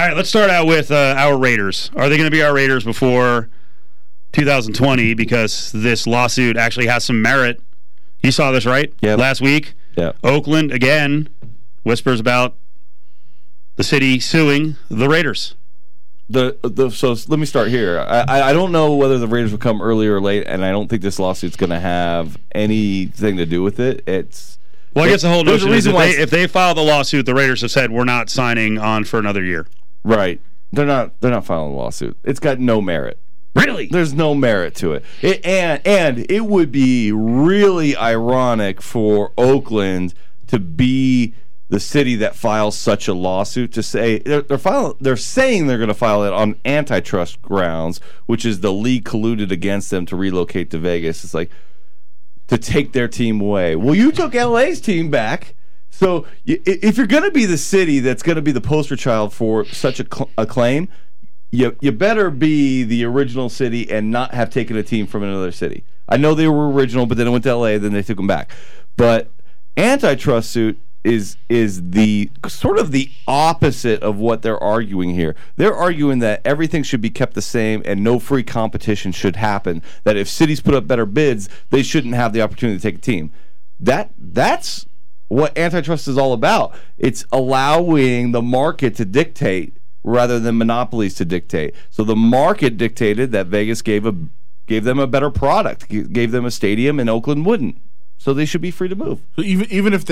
right, let's start out with our Raiders. Are they going to be our Raiders before 2020? Because this lawsuit actually has some merit. You saw this, right? Yep. Last week? Yeah. Oakland, again, whispers about the city suing the Raiders. So let me start here. I don't know whether the Raiders will come early or late, and I don't think this lawsuit's going to have anything to do with it. Well, I guess the whole notion is if they file the lawsuit, the Raiders have said we're not signing on for another year. Right. They're not filing a lawsuit. It's got no merit. Really? There's no merit to it. And it would be really ironic for Oakland to be the city that files such a lawsuit, to say they're saying they're going to file it on antitrust grounds, which is the league colluded against them to relocate to Vegas. It's like to take their team away. Well, you took LA's team back. So if you're going to be the city that's going to be the poster child for such a claim, you better be the original city and not have taken a team from another city. I know they were original, but then it went to LA, then they took them back. But antitrust suit is the sort of the opposite of what they're arguing here. They're arguing that everything should be kept the same and no free competition should happen. That if cities put up better bids, they shouldn't have the opportunity to take a team. That's what antitrust is all about. It's allowing the market to dictate rather than monopolies to dictate. So the market dictated that Vegas gave them a better product, gave them a stadium, and Oakland wouldn't. So they should be free to move. So even if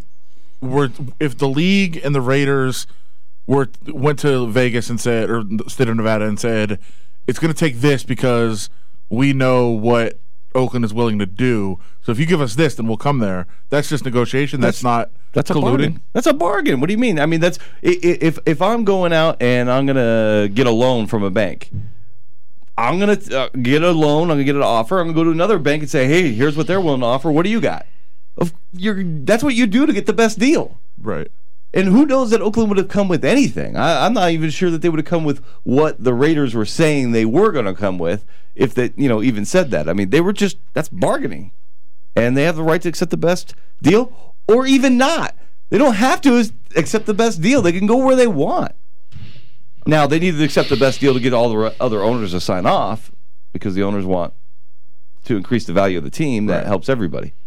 if the league and the Raiders went to Vegas and said, or the state of Nevada and said, it's going to take this because we know what Oakland is willing to do. So if you give us this, then we'll come there. That's just negotiation. That's not that's colluding. A bargain. That's a bargain. What do you mean? I mean, that's if I'm going out and I'm going to get a loan from a bank, I'm going to get a loan. I'm going to get an offer. I'm going to go to another bank and say, hey, here's what they're willing to offer. What do you got? That's what you do to get the best deal. Right. And who knows that Oakland would have come with anything? I'm not even sure that they would have come with what the Raiders were saying they were going to come with if they, even said that. I mean, that's bargaining. And they have the right to accept the best deal or even not. They don't have to accept the best deal. They can go where they want. Now, they need to accept the best deal to get all the other owners to sign off because the owners want to increase the value of the team. That helps everybody.